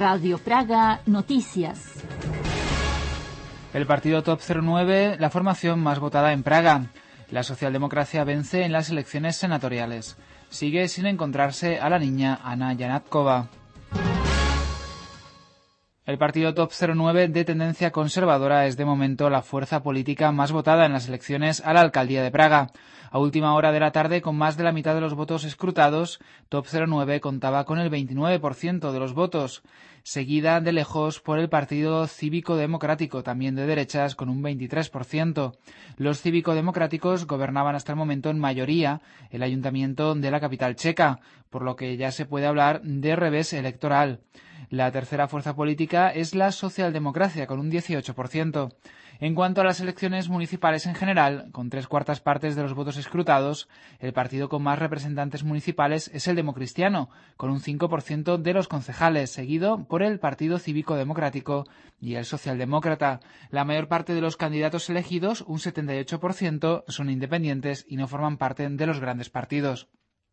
Radio Praga Noticias. El partido Top 09, la formación más votada en Praga. La socialdemocracia vence en las elecciones senatoriales. Sigue sin encontrarse a la niña Anna Janátkova. El partido Top 09 de tendencia conservadora es de momento la fuerza política más votada en las elecciones a la alcaldía de Praga. A última hora de la tarde, con más de la mitad de los votos escrutados, Top 09 contaba con el 29% de los votos, seguida de lejos por el Partido Cívico-Democrático, también de derechas, con un 23%. Los cívico-democráticos gobernaban hasta el momento en mayoría el ayuntamiento de la capital checa, por lo que ya se puede hablar de revés electoral. La tercera fuerza política es la socialdemocracia, con un 18%. En cuanto a las elecciones municipales en general, con 3/4 partes de los votos escrutados, el partido con más representantes municipales es el Democristiano, con un 5% de los concejales, seguido por el Partido Cívico-Democrático y el Socialdemócrata. La mayor parte de los candidatos elegidos, un 78%, son independientes y no forman parte de los grandes partidos.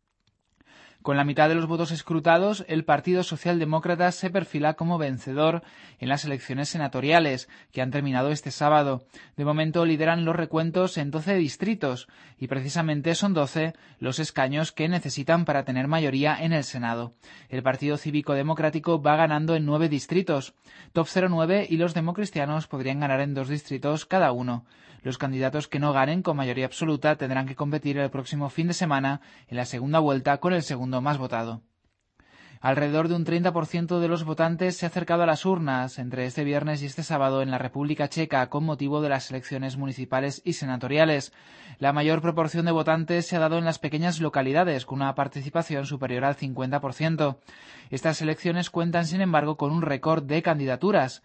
Con la mitad de los votos escrutados, el Partido Socialdemócrata se perfila como vencedor en las elecciones senatoriales, que han terminado este sábado. De momento lideran los recuentos en 12 distritos, y precisamente son 12 los escaños que necesitan para tener mayoría en el Senado. El Partido Cívico-Democrático va ganando en 9 distritos. Top 09 y los democristianos podrían ganar en 2 distritos cada uno. Los candidatos que no ganen con mayoría absoluta tendrán que competir el próximo fin de semana en la segunda vuelta con el segundo más votado. Alrededor de un 30% de los votantes se ha acercado a las urnas entre este viernes y este sábado en la República Checa con motivo de las elecciones municipales y senatoriales. La mayor proporción de votantes se ha dado en las pequeñas localidades, con una participación superior al 50%. Estas elecciones cuentan, sin embargo, con un récord de candidaturas.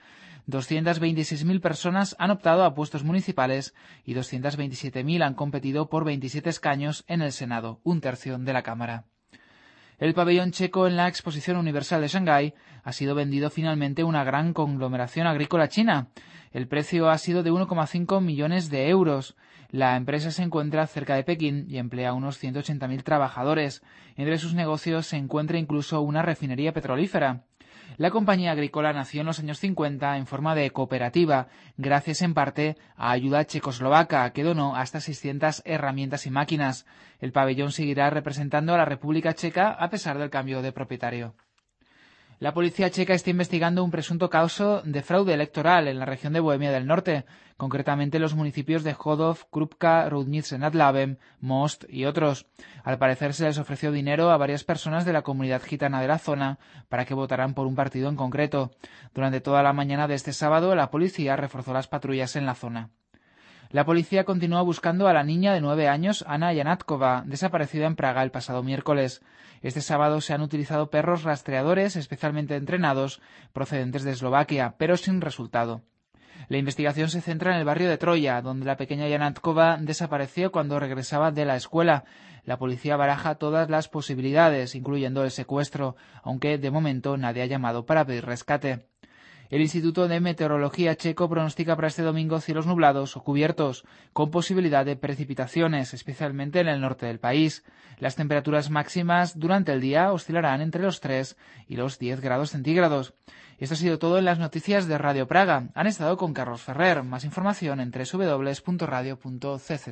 226.000 personas han optado a puestos municipales y 227.000 han competido por 27 escaños en el Senado, un tercio de la Cámara. El pabellón checo en la Exposición Universal de Shanghái ha sido vendido finalmente a una gran conglomeración agrícola china. El precio ha sido de 1,5 millones de euros. La empresa se encuentra cerca de Pekín y emplea a unos 180.000 trabajadores. Entre sus negocios se encuentra incluso una refinería petrolífera. La compañía agrícola nació en los años 50 en forma de cooperativa, gracias en parte a ayuda checoslovaca, que donó hasta 600 herramientas y máquinas. El pabellón seguirá representando a la República Checa a pesar del cambio de propietario. La policía checa está investigando un presunto caso de fraude electoral en la región de Bohemia del Norte, concretamente en los municipios de Chodov, Krupka, Roudnice nad Labem, Most y otros. Al parecer se les ofreció dinero a varias personas de la comunidad gitana de la zona para que votaran por un partido en concreto. Durante toda la mañana de este sábado, la policía reforzó las patrullas en la zona. La policía continúa buscando a la niña de 9 años, Anna Janátkova, desaparecida en Praga el pasado miércoles. Este sábado se han utilizado perros rastreadores especialmente entrenados procedentes de Eslovaquia, pero sin resultado. La investigación se centra en el barrio de Troya, donde la pequeña Janátkova desapareció cuando regresaba de la escuela. La policía baraja todas las posibilidades, incluyendo el secuestro, aunque de momento nadie ha llamado para pedir rescate. El Instituto de Meteorología checo pronostica para este domingo cielos nublados o cubiertos, con posibilidad de precipitaciones, especialmente en el norte del país. Las temperaturas máximas durante el día oscilarán entre los 3 y los 10 grados centígrados. Esto ha sido todo en las noticias de Radio Praga. Han estado con Carlos Ferrer. Más información en www.radio.cz.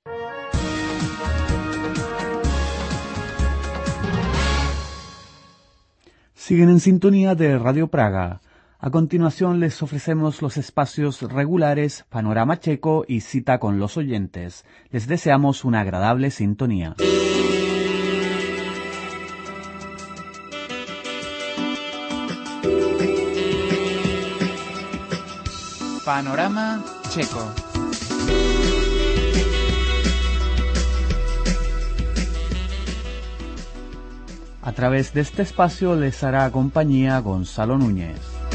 Siguen en sintonía de Radio Praga. A continuación les ofrecemos los espacios regulares Panorama Checo y Cita con los oyentes. Les deseamos una agradable sintonía. Panorama Checo. A través de este espacio les hará compañía Gonzalo Núñez.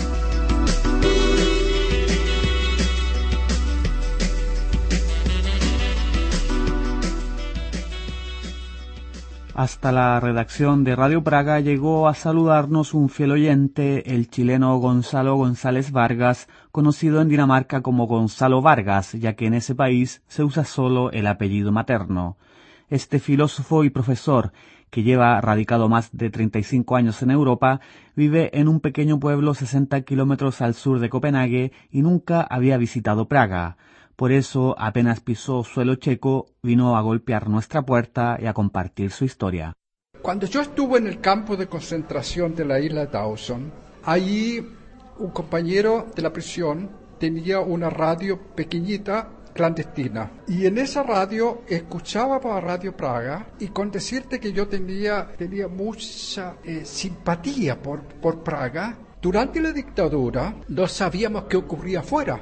Hasta la redacción de Radio Praga llegó a saludarnos un fiel oyente, el chileno Gonzalo González Vargas, conocido en Dinamarca como Gonzalo Vargas, ya que en ese país se usa solo el apellido materno. Este filósofo y profesor, que lleva radicado más de 35 años en Europa, vive en un pequeño pueblo 60 kilómetros al sur de Copenhague y nunca había visitado Praga. Por eso, apenas pisó suelo checo, vino a golpear nuestra puerta y a compartir su historia. Cuando yo estuve en el campo de concentración de la isla Dawson, allí un compañero de la prisión tenía una radio pequeñita, clandestina. Y en esa radio escuchaba para Radio Praga, y con decirte que yo tenía mucha simpatía por Praga. Durante la dictadura no sabíamos qué ocurría afuera,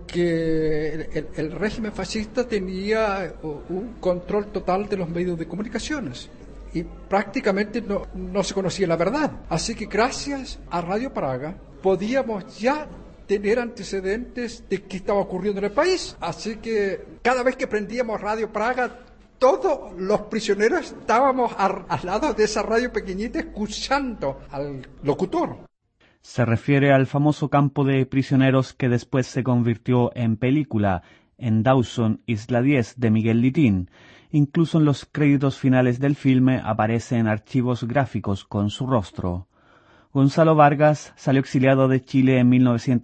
porque el régimen fascista tenía un control total de los medios de comunicaciones y prácticamente no se conocía la verdad. Así que gracias a Radio Praga podíamos ya tener antecedentes de qué estaba ocurriendo en el país. Así que cada vez que prendíamos Radio Praga, todos los prisioneros estábamos al lado de esa radio pequeñita escuchando al locutor. Se refiere al famoso campo de prisioneros que después se convirtió en película, en Dawson, Isla 10, de Miguel Litín. Incluso en los créditos finales del filme aparecen archivos gráficos con su rostro. Gonzalo Vargas salió exiliado de Chile en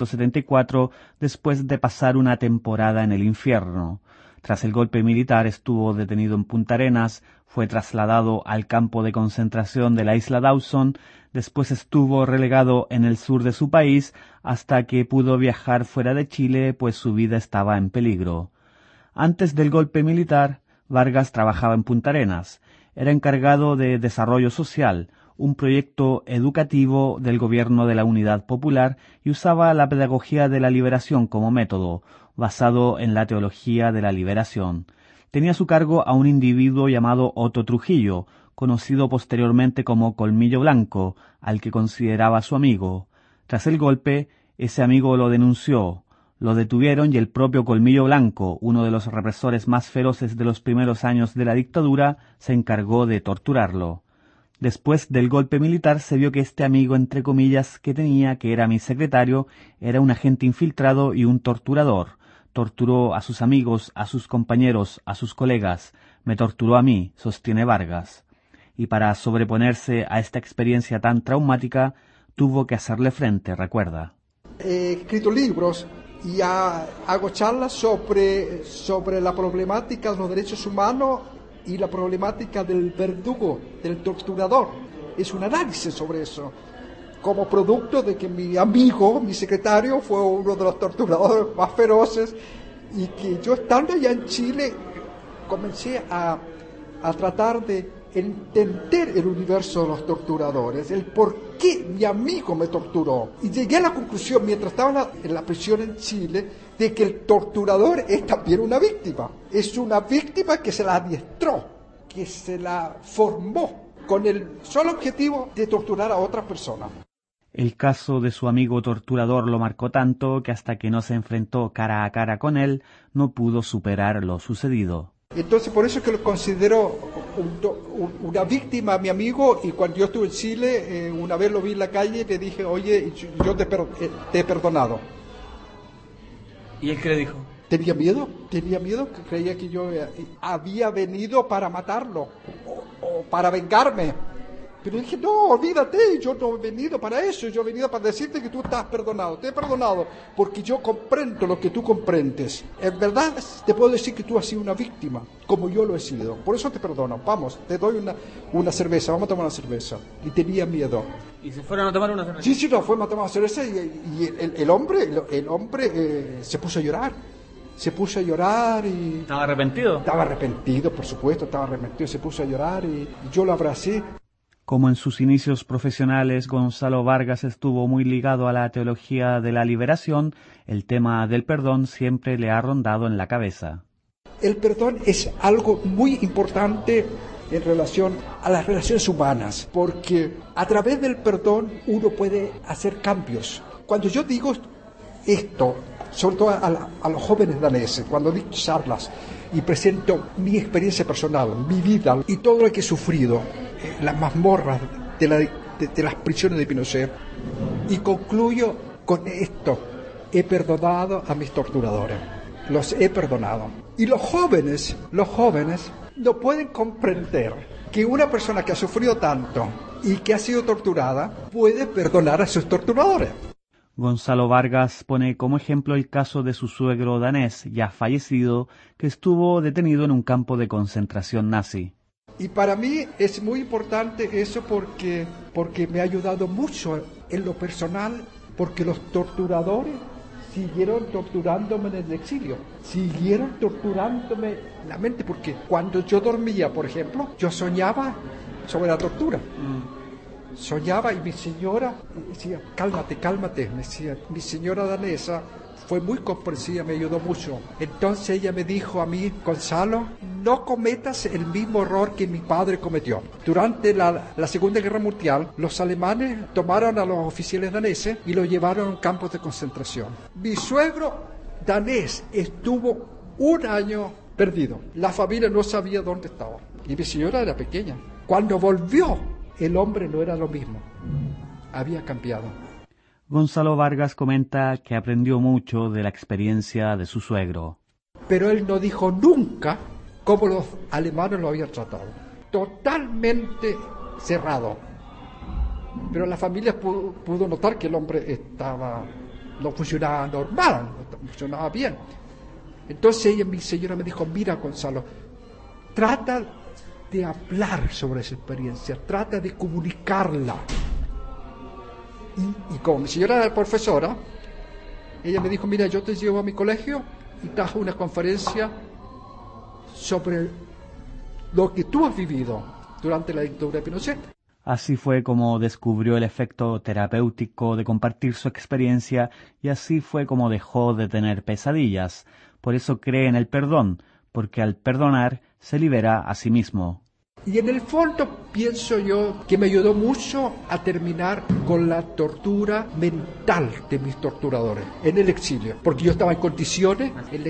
1974 después de pasar una temporada en el infierno. Tras el golpe militar estuvo detenido en Punta Arenas, fue trasladado al campo de concentración de la isla Dawson, después estuvo relegado en el sur de su país hasta que pudo viajar fuera de Chile, pues su vida estaba en peligro. Antes del golpe militar, Vargas trabajaba en Punta Arenas. Era encargado de Desarrollo Social, un proyecto educativo del gobierno de la Unidad Popular, y usaba la pedagogía de la liberación como método, basado en la teología de la liberación. Tenía a su cargo a un individuo llamado Otto Trujillo, conocido posteriormente como Colmillo Blanco, al que consideraba su amigo. Tras el golpe, ese amigo lo denunció. Lo detuvieron y el propio Colmillo Blanco, uno de los represores más feroces de los primeros años de la dictadura, se encargó de torturarlo. Después del golpe militar se vio que este amigo, entre comillas, que tenía, que era mi secretario, era un agente infiltrado y un torturador. Torturó a sus amigos, a sus compañeros, a sus colegas. Me torturó a mí, sostiene Vargas. Y para sobreponerse a esta experiencia tan traumática, tuvo que hacerle frente, recuerda. He escrito libros y hago charlas sobre la problemática de los derechos humanos y la problemática del verdugo, del torturador. Es un análisis sobre eso, como producto de que mi amigo, mi secretario, fue uno de los torturadores más feroces, y que yo, estando allá en Chile, comencé a tratar de entender el universo de los torturadores, el por qué mi amigo me torturó. Y llegué a la conclusión, mientras estaba en la prisión en Chile, de que el torturador es también una víctima. Es una víctima que se la adiestró, que se la formó con el solo objetivo de torturar a otra persona. El caso de su amigo torturador lo marcó tanto que hasta que no se enfrentó cara a cara con él, no pudo superar lo sucedido. Entonces, por eso es que lo considero una víctima a mi amigo, y cuando yo estuve en Chile, una vez lo vi en la calle, le dije, oye, yo te he perdonado. ¿Y él qué le dijo? Tenía miedo, que creía que yo había venido para matarlo o para vengarme. Pero dije, no, olvídate, yo no he venido para eso, yo he venido para decirte que tú estás perdonado, te he perdonado, porque yo comprendo lo que tú comprendes. En verdad, te puedo decir que tú has sido una víctima, como yo lo he sido, por eso te perdono, vamos, te doy una cerveza, vamos a tomar una cerveza. Y tenía miedo. ¿Y se fueron a tomar una cerveza? Sí, nos fuimos a tomar una cerveza, y el hombre se puso a llorar. Y... ¿Estaba arrepentido? Estaba arrepentido, por supuesto, se puso a llorar y yo lo abracé. Como en sus inicios profesionales, Gonzalo Vargas estuvo muy ligado a la teología de la liberación, el tema del perdón siempre le ha rondado en la cabeza. El perdón es algo muy importante en relación a las relaciones humanas, porque a través del perdón uno puede hacer cambios. Cuando yo digo esto, sobre todo a los jóvenes daneses, cuando doy charlas y presento mi experiencia personal, mi vida y todo lo que he sufrido, las mazmorras de las prisiones de Pinochet, y concluyo con esto: he perdonado a mis torturadores, los he perdonado. Y los jóvenes no pueden comprender que una persona que ha sufrido tanto y que ha sido torturada puede perdonar a sus torturadores. Gonzalo Vargas pone como ejemplo el caso de su suegro danés, ya fallecido, que estuvo detenido en un campo de concentración nazi. Y para mí es muy importante eso porque me ha ayudado mucho en lo personal, porque los torturadores siguieron torturándome en el exilio, siguieron torturándome la mente, porque cuando yo dormía, por ejemplo, yo soñaba sobre la tortura. Soñaba y mi señora decía, cálmate, cálmate, me decía. Mi señora danesa fue muy comprensiva, me ayudó mucho. Entonces ella me dijo a mí, Gonzalo, no cometas el mismo error que mi padre cometió. Durante la Segunda Guerra Mundial, los alemanes tomaron a los oficiales daneses y los llevaron a un campo de concentración. Mi suegro danés estuvo 1 año perdido. La familia no sabía dónde estaba. Y mi señora era pequeña. Cuando volvió, el hombre no era lo mismo. Había cambiado. Gonzalo Vargas comenta que aprendió mucho de la experiencia de su suegro. Pero él no dijo nunca cómo los alemanes lo habían tratado. Totalmente cerrado. Pero la familia pudo notar que el hombre no funcionaba normal, no funcionaba bien. Entonces mi señora me dijo, mira Gonzalo, trata de hablar sobre esa experiencia, trata de comunicarla. Y como mi señora era profesora, ella me dijo, mira, yo te llevo a mi colegio y te hago una conferencia sobre lo que tú has vivido durante la dictadura de Pinochet. Así fue como descubrió el efecto terapéutico de compartir su experiencia y así fue como dejó de tener pesadillas. Por eso cree en el perdón, porque al perdonar se libera a sí mismo. Y en el fondo pienso yo que me ayudó mucho a terminar con la tortura mental de mis torturadores en el exilio, porque yo estaba en condiciones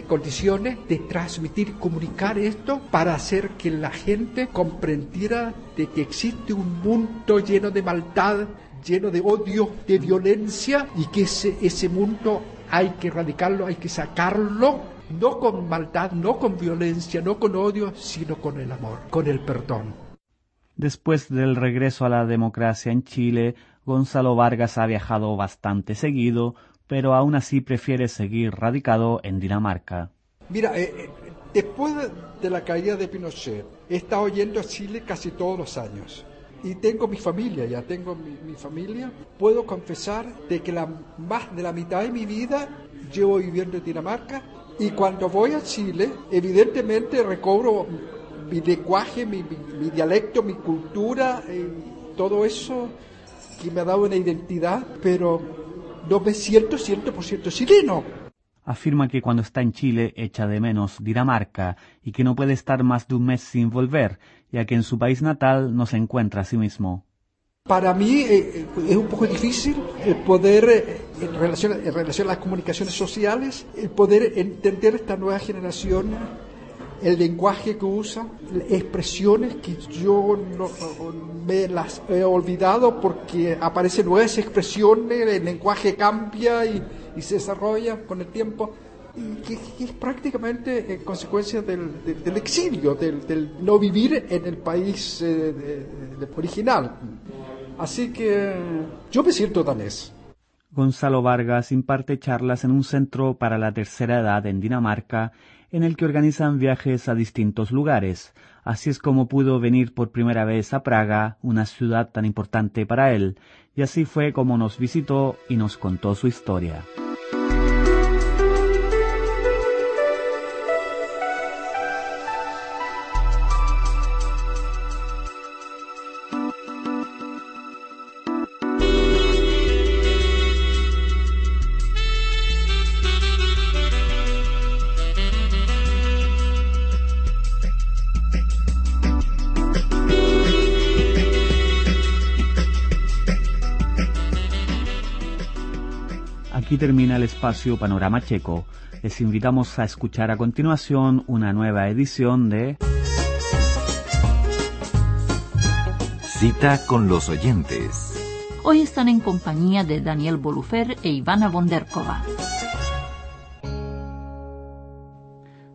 de transmitir, comunicar esto para hacer que la gente comprendiera de que existe un mundo lleno de maldad, lleno de odio, de violencia, y que ese mundo hay que erradicarlo, hay que sacarlo. No con maldad, no con violencia, no con odio, sino con el amor, con el perdón. Después del regreso a la democracia en Chile, Gonzalo Vargas ha viajado bastante seguido, pero aún así prefiere seguir radicado en Dinamarca. Mira, después de la caída de Pinochet, he estado yendo a Chile casi todos los años. Y tengo mi familia, ya tengo mi familia. Puedo confesar de que más de la mitad de mi vida llevo viviendo en Dinamarca. Y cuando voy a Chile, evidentemente recobro mi lenguaje, mi dialecto, mi cultura, todo eso que me ha dado una identidad, pero no me siento 100% chileno. Afirma que cuando está en Chile echa de menos Dinamarca y que no puede estar más de un mes sin volver, ya que en su país natal no se encuentra a sí mismo. Para mí es un poco difícil el poder, en relación a las comunicaciones sociales, el poder entender esta nueva generación, el lenguaje que usa, expresiones que yo no me las he olvidado porque aparecen nuevas expresiones, el lenguaje cambia y se desarrolla con el tiempo. Y que es prácticamente consecuencia del exilio, del no vivir en el país original. Así que yo me siento danés. Gonzalo Vargas imparte charlas en un centro para la tercera edad en Dinamarca, en el que organizan viajes a distintos lugares. Así es como pudo venir por primera vez a Praga, una ciudad tan importante para él, y así fue como nos visitó y nos contó su historia. Aquí termina el espacio Panorama Checo. Les invitamos a escuchar a continuación una nueva edición de Cita con los oyentes. Hoy están en compañía de Daniel Bolufer e Ivana Bonderkova.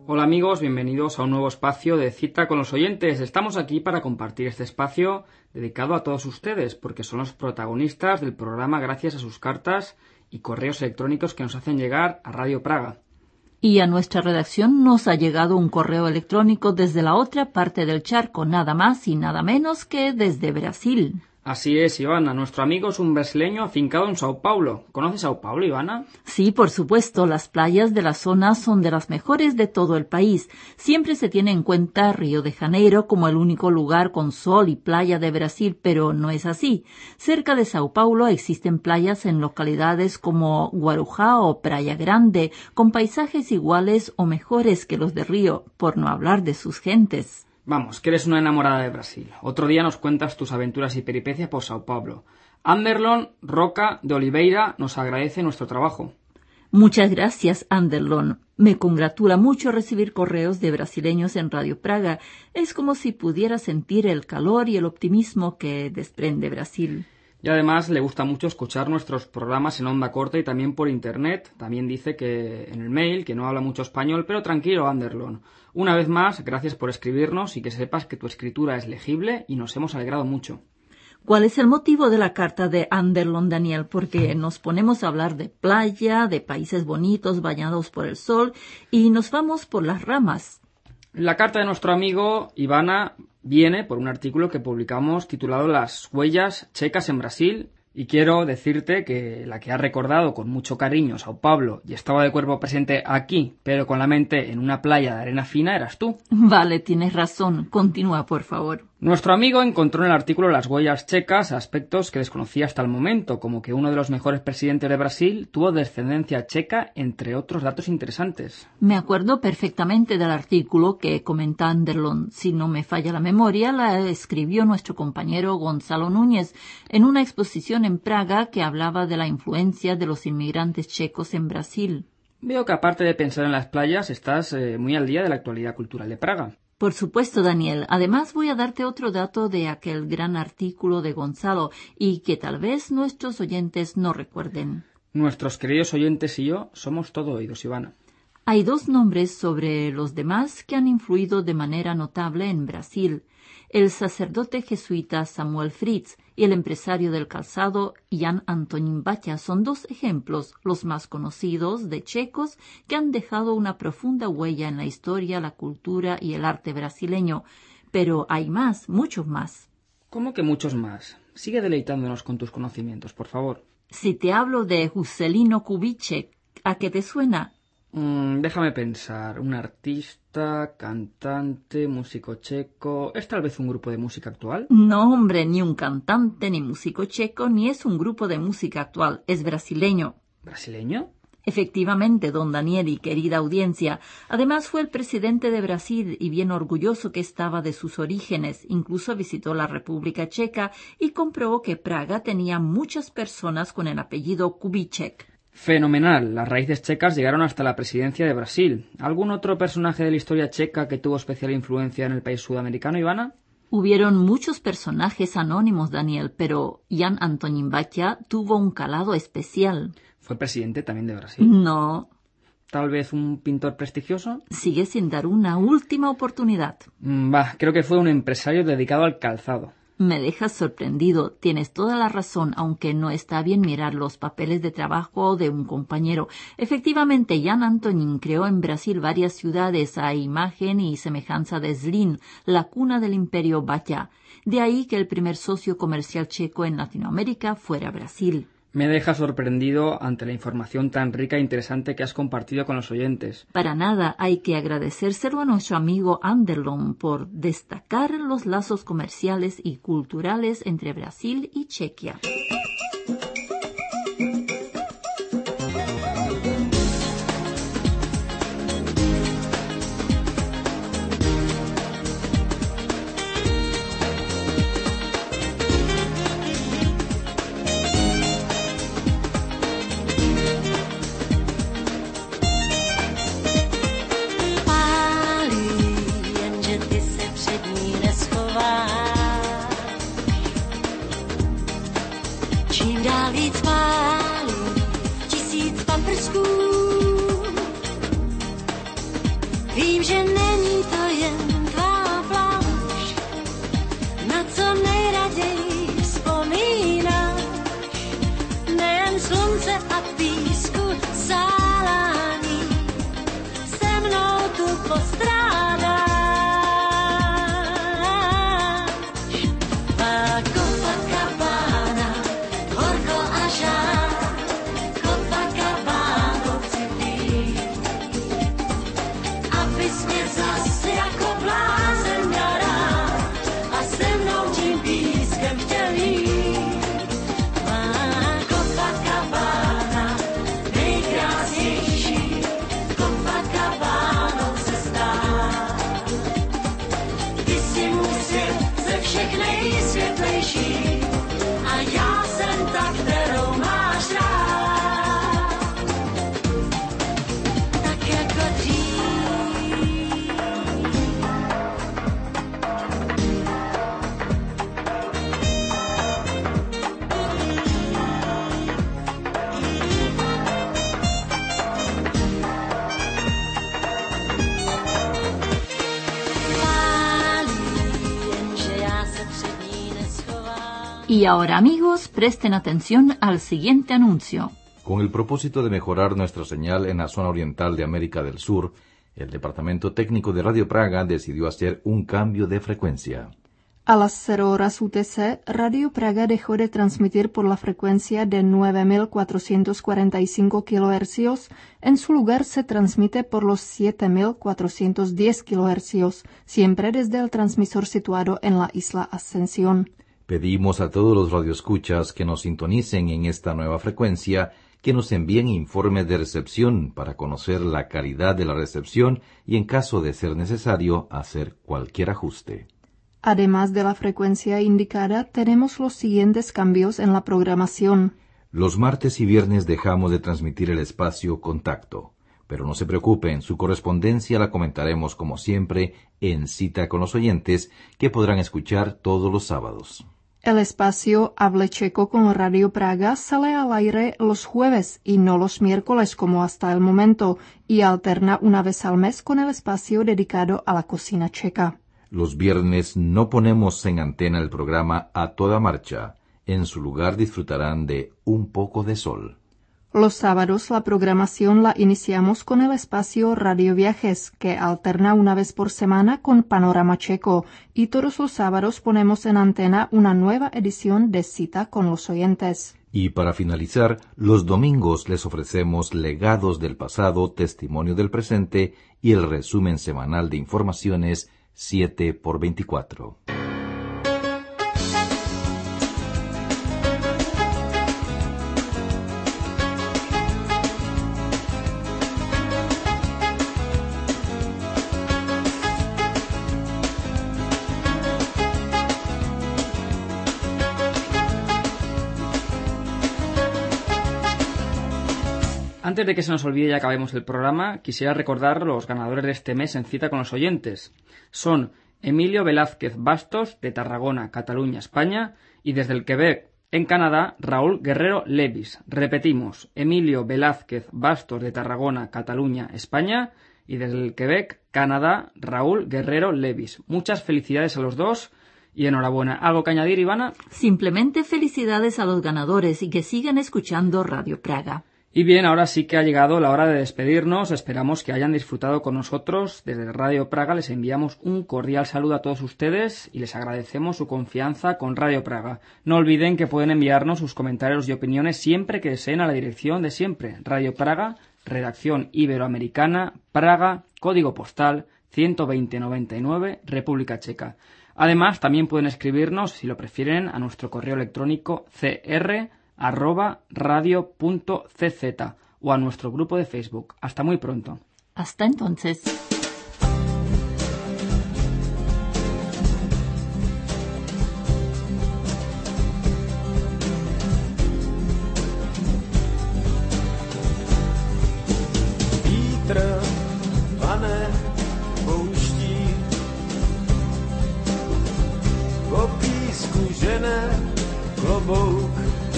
Hola amigos, bienvenidos a un nuevo espacio de Cita con los oyentes. Estamos aquí para compartir este espacio dedicado a todos ustedes, porque son los protagonistas del programa gracias a sus cartas y correos electrónicos que nos hacen llegar a Radio Praga. Y a nuestra redacción nos ha llegado un correo electrónico desde la otra parte del charco, nada más y nada menos que desde Brasil. Así es, Ivana. Nuestro amigo es un brasileño afincado en Sao Paulo. ¿Conoces Sao Paulo, Ivana? Sí, por supuesto. Las playas de la zona son de las mejores de todo el país. Siempre se tiene en cuenta Río de Janeiro como el único lugar con sol y playa de Brasil, pero no es así. Cerca de Sao Paulo existen playas en localidades como Guarujá o Praia Grande, con paisajes iguales o mejores que los de Río, por no hablar de sus gentes. Vamos, que eres una enamorada de Brasil. Otro día nos cuentas tus aventuras y peripecias por Sao Paulo. Anderlon Roca de Oliveira nos agradece nuestro trabajo. Muchas gracias, Anderlon. Me congratula mucho recibir correos de brasileños en Radio Praga. Es como si pudiera sentir el calor y el optimismo que desprende Brasil. Y además le gusta mucho escuchar nuestros programas en onda corta y también por internet. También dice que en el mail que no habla mucho español, pero tranquilo, Anderlon. Una vez más, gracias por escribirnos y que sepas que tu escritura es legible y nos hemos alegrado mucho. ¿Cuál es el motivo de la carta de Anderlon, Daniel? Porque nos ponemos a hablar de playa, de países bonitos bañados por el sol y nos vamos por las ramas. La carta de nuestro amigo Ivana viene por un artículo que publicamos titulado Las huellas checas en Brasil, y quiero decirte que la que ha recordado con mucho cariño Sao Paulo y estaba de cuerpo presente aquí, pero con la mente en una playa de arena fina, eras tú. Vale, tienes razón. Continúa, por favor. Nuestro amigo encontró en el artículo las huellas checas aspectos que desconocía hasta el momento, como que uno de los mejores presidentes de Brasil tuvo descendencia checa, entre otros datos interesantes. Me acuerdo perfectamente del artículo que comenta Anderlon. Si no me falla la memoria, la escribió nuestro compañero Gonzalo Núñez en una exposición en Praga que hablaba de la influencia de los inmigrantes checos en Brasil. Veo que aparte de pensar en las playas, estás muy al día de la actualidad cultural de Praga. Por supuesto, Daniel. Además, voy a darte otro dato de aquel gran artículo de Gonzalo y que tal vez nuestros oyentes no recuerden. Nuestros queridos oyentes y yo somos todo oídos, Ivana. Hay dos nombres sobre los demás que han influido de manera notable en Brasil. El sacerdote jesuita Samuel Fritz y el empresario del calzado Jan Antonín Bacha son dos ejemplos, los más conocidos, de checos que han dejado una profunda huella en la historia, la cultura y el arte brasileño. Pero hay más, muchos más. ¿Cómo que muchos más? Sigue deleitándonos con tus conocimientos, por favor. Si te hablo de Juscelino Kubitschek, ¿a qué te suena? Déjame pensar. Un artista, cantante, músico checo... ¿Es tal vez un grupo de música actual? No, hombre, ni un cantante, ni músico checo, ni es un grupo de música actual. Es brasileño. ¿Brasileño? Efectivamente, don Daniel y querida audiencia. Además fue el presidente de Brasil y bien orgulloso que estaba de sus orígenes. Incluso visitó la República Checa y comprobó que Praga tenía muchas personas con el apellido Kubitschek. Fenomenal. Las raíces checas llegaron hasta la presidencia de Brasil. ¿Algún otro personaje de la historia checa que tuvo especial influencia en el país sudamericano, Ivana? Hubieron muchos personajes anónimos, Daniel, pero Jan Antonín Bacha tuvo un calado especial. ¿Fue presidente también de Brasil? No. ¿Tal vez un pintor prestigioso? Sigue sin dar una última oportunidad. Creo que fue un empresario dedicado al calzado. Me dejas sorprendido. Tienes toda la razón, aunque no está bien mirar los papeles de trabajo de un compañero. Efectivamente, Jan Antonín creó en Brasil varias ciudades a imagen y semejanza de Zlín, la cuna del imperio Bacha. De ahí que el primer socio comercial checo en Latinoamérica fuera Brasil. Me deja sorprendido ante la información tan rica e interesante que has compartido con los oyentes. Para nada, hay que agradecérselo a nuestro amigo Anderlon por destacar los lazos comerciales y culturales entre Brasil y Chequia. Y ahora, amigos, presten atención al siguiente anuncio. Con el propósito de mejorar nuestra señal en la zona oriental de América del Sur, el Departamento Técnico de Radio Praga decidió hacer un cambio de frecuencia. A las 0 horas UTC, Radio Praga dejó de transmitir por la frecuencia de 9.445 kHz. En su lugar se transmite por los 7.410 kHz, siempre desde el transmisor situado en la isla Ascensión. Pedimos a todos los radioescuchas que nos sintonicen en esta nueva frecuencia, que nos envíen informes de recepción para conocer la calidad de la recepción y, en caso de ser necesario, hacer cualquier ajuste. Además de la frecuencia indicada, tenemos los siguientes cambios en la programación. Los martes y viernes dejamos de transmitir el espacio Contacto, pero no se preocupen, su correspondencia la comentaremos como siempre en Cita con los Oyentes, que podrán escuchar todos los sábados. El espacio Hable Checo con Radio Praga sale al aire los jueves y no los miércoles como hasta el momento, y alterna una vez al mes con el espacio dedicado a la cocina checa. Los viernes no ponemos en antena el programa A Toda Marcha. En su lugar disfrutarán de Un Poco de Sol. Los sábados la programación la iniciamos con el espacio Radio Viajes, que alterna una vez por semana con Panorama Checo, y todos los sábados ponemos en antena una nueva edición de Cita con los Oyentes. Y para finalizar, los domingos les ofrecemos Legados del Pasado, Testimonio del Presente y el resumen semanal de informaciones 7x24. Antes de que se nos olvide y acabemos el programa, quisiera recordar los ganadores de este mes en Cita con los Oyentes. Son Emilio Velázquez Bastos, de Tarragona, Cataluña, España, y desde el Quebec, en Canadá, Raúl Guerrero Levis. Repetimos, Emilio Velázquez Bastos, de Tarragona, Cataluña, España, y desde el Quebec, Canadá, Raúl Guerrero Levis. Muchas felicidades a los dos y enhorabuena. ¿Algo que añadir, Ivana? Simplemente felicidades a los ganadores y que sigan escuchando Radio Praga. Y bien, ahora sí que ha llegado la hora de despedirnos. Esperamos que hayan disfrutado con nosotros. Desde Radio Praga les enviamos un cordial saludo a todos ustedes y les agradecemos su confianza con Radio Praga. No olviden que pueden enviarnos sus comentarios y opiniones siempre que deseen a la dirección de siempre. Radio Praga, Redacción Iberoamericana, Praga, Código Postal 12099, República Checa. Además, también pueden escribirnos, si lo prefieren, a nuestro correo electrónico cr@radio.cz o a nuestro grupo de Facebook. Hasta muy pronto. Hasta entonces. Vítr vane pouští, po písku žene klobouk.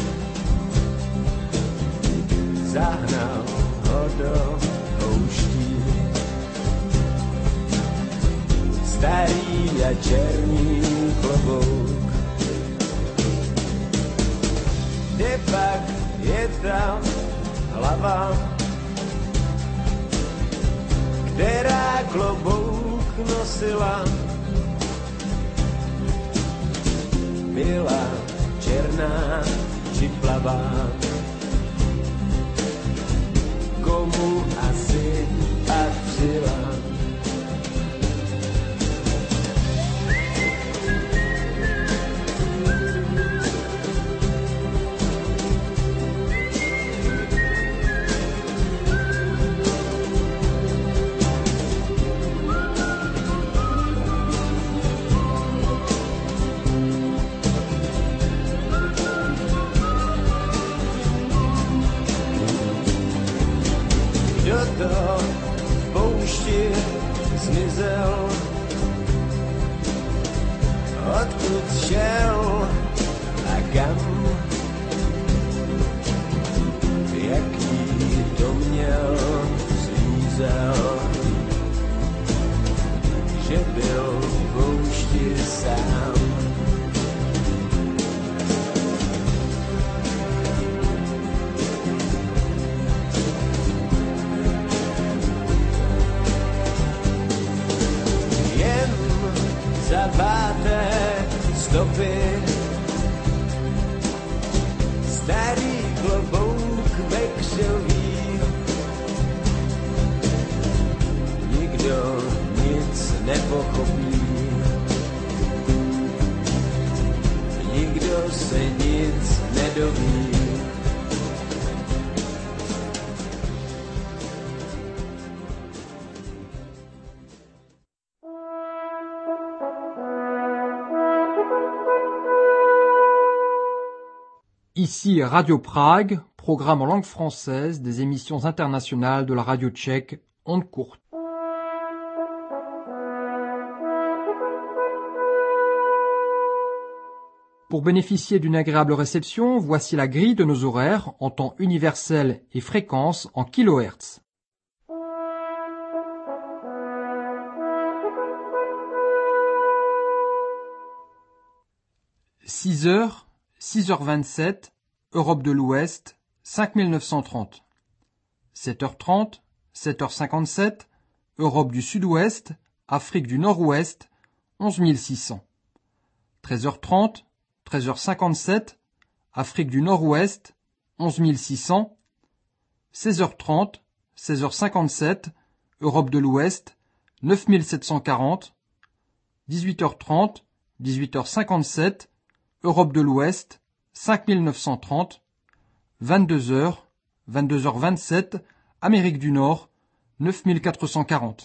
Zahnal ho do pouští. Starý a černý klobouk. Kde pak je ta hlava, která klobouk nosila? Byla černá či plavá? Komu asi patřila? Do pouště zmizel, odkud šel a kam, jaký to měl slízel, že byl v poušti sám. stopy. Starý klobouk vekřový, nikdo nic nepochopí, nikdo se nic nedoví. Ici Radio Prague, programme en langue française des émissions internationales de la radio tchèque, ondes courtes. Pour bénéficier d'une agréable réception, voici la grille de nos horaires en temps universel et fréquence en kHz. « 6h, 6h27, Europe de l'Ouest, 5930. 7h30, 7h57, Europe du Sud-Ouest, Afrique du Nord-Ouest, 11600. 13h30, 13h57, Afrique du Nord-Ouest, 11600. 16h30, 16h57, Europe de l'Ouest, 9740. 18h30, 18h57, Europe de l'Ouest, 5930, 22h, 22h27, Amérique du Nord, 9440.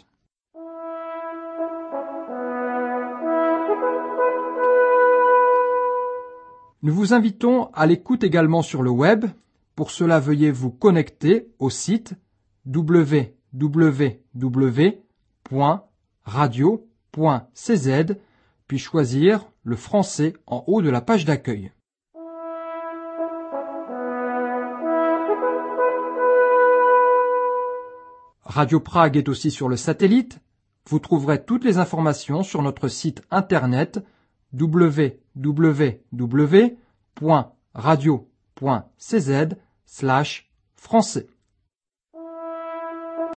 Nous vous invitons à l'écoute également sur le web. Pour cela, veuillez vous connecter au site www.radio.cz, puis choisir le français en haut de la page d'accueil. Radio Prague est aussi sur le satellite. Vous trouverez toutes les informations sur notre site internet www.radio.cz/français.